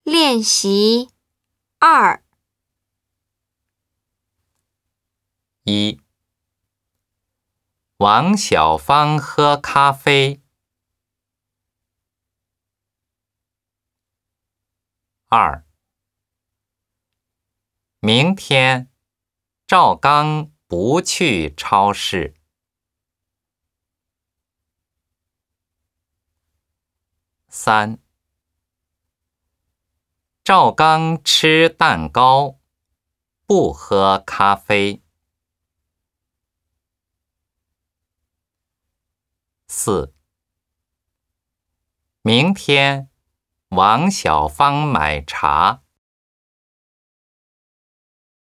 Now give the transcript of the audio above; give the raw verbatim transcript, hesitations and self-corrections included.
练习二。 一、王小芳喝咖啡。二、明天赵刚不去超市。三、赵刚吃蛋糕，不喝咖啡。四、明天王小芳买茶。